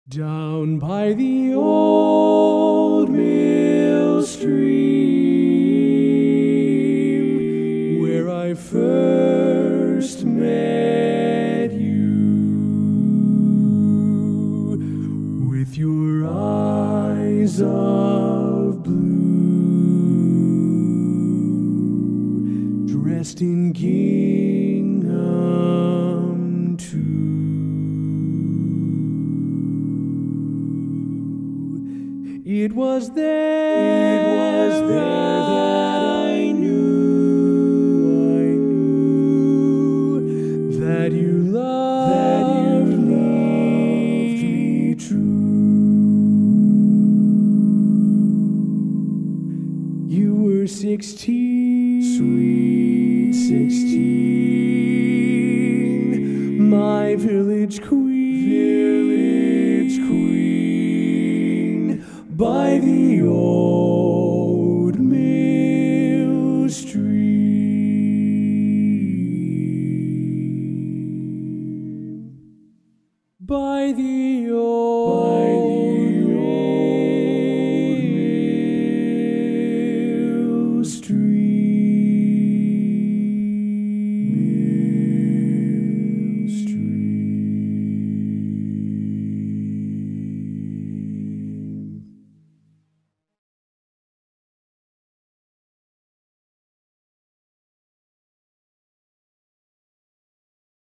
Down by the old mill stream, where I first met you, with your eyes of blue, dressed in gingham too. It was there that I knew that you loved me true. You were 16, sweet 16, my village queen. By the old